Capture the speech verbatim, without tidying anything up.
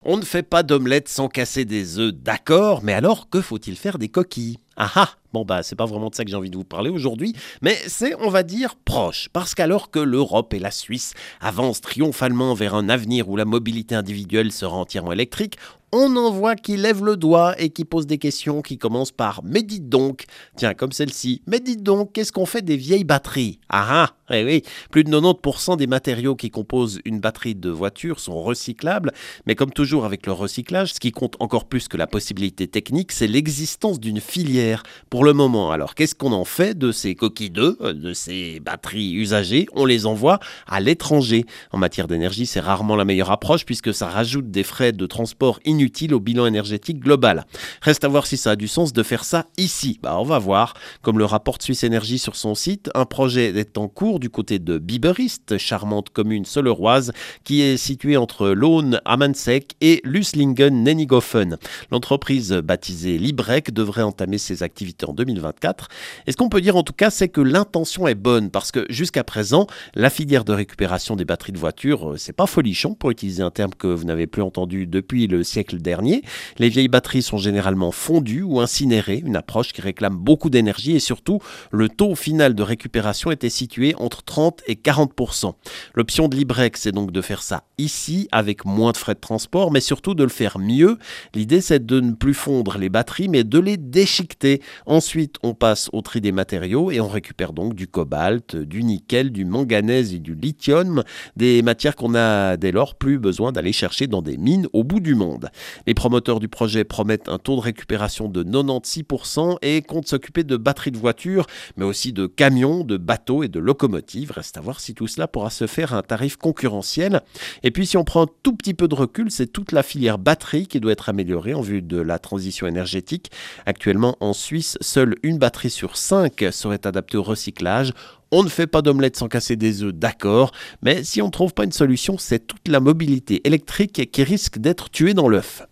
On ne fait pas d'omelette sans casser des œufs, d'accord, mais alors que faut-il faire des coquilles? Ah ah. Bon bah c'est pas vraiment de ça que j'ai envie de vous parler aujourd'hui, mais c'est, on va dire, proche, parce qu'alors que l'Europe et la Suisse avancent triomphalement vers un avenir où la mobilité individuelle sera entièrement électrique, on en voit qui lèvent le doigt et qui posent des questions qui commencent par « mais dites donc ». Tiens, comme celle-ci, « mais dites donc, qu'est-ce qu'on fait des vieilles batteries ?» Ah ah, eh oui, plus de quatre-vingt-dix pour cent des matériaux qui composent une batterie de voiture sont recyclables, mais comme toujours avec le recyclage, ce qui compte encore plus que la possibilité technique, c'est l'existence d'une filière. Pour le moment, alors qu'est-ce qu'on en fait de ces coquilles d'œufs, de ces batteries usagées? On les envoie à l'étranger. En matière d'énergie, c'est rarement la meilleure approche puisque ça rajoute des frais de transport inutiles au bilan énergétique global. Reste à voir si ça a du sens de faire ça ici. Bah, on va voir. Comme le rapporte Suisse Énergie sur son site, un projet est en cours du côté de Biberist, charmante commune soleroise qui est située entre Laon, Amansec et Luslingen-Nenigofen. L'entreprise baptisée Librec devrait entamer ses activités en deux mille vingt-quatre. Et ce qu'on peut dire en tout cas, c'est que l'intention est bonne parce que jusqu'à présent, la filière de récupération des batteries de voitures, c'est pas folichon pour utiliser un terme que vous n'avez plus entendu depuis le siècle dernier. Les vieilles batteries sont généralement fondues ou incinérées, une approche qui réclame beaucoup d'énergie et surtout, le taux final de récupération était situé entre trente et quarante pour cent. L'option de Librec, c'est donc de faire ça ici avec moins de frais de transport, mais surtout de le faire mieux. L'idée, c'est de ne plus fondre les batteries, mais de les déchiqueter. Ensuite, on passe au tri des matériaux et on récupère donc du cobalt, du nickel, du manganèse et du lithium, des matières qu'on a dès lors plus besoin d'aller chercher dans des mines au bout du monde. Les promoteurs du projet promettent un taux de récupération de quatre-vingt-seize pour cent et comptent s'occuper de batteries de voitures, mais aussi de camions, de bateaux et de locomotives. Reste à voir si tout cela pourra se faire à un tarif concurrentiel. Et puis si on prend un tout petit peu de recul, c'est toute la filière batterie qui doit être améliorée en vue de la transition énergétique. Actuellement en Suisse, seule une batterie sur cinq serait adaptée au recyclage. On ne fait pas d'omelette sans casser des œufs, d'accord, mais si on ne trouve pas une solution, c'est toute la mobilité électrique qui risque d'être tuée dans l'œuf.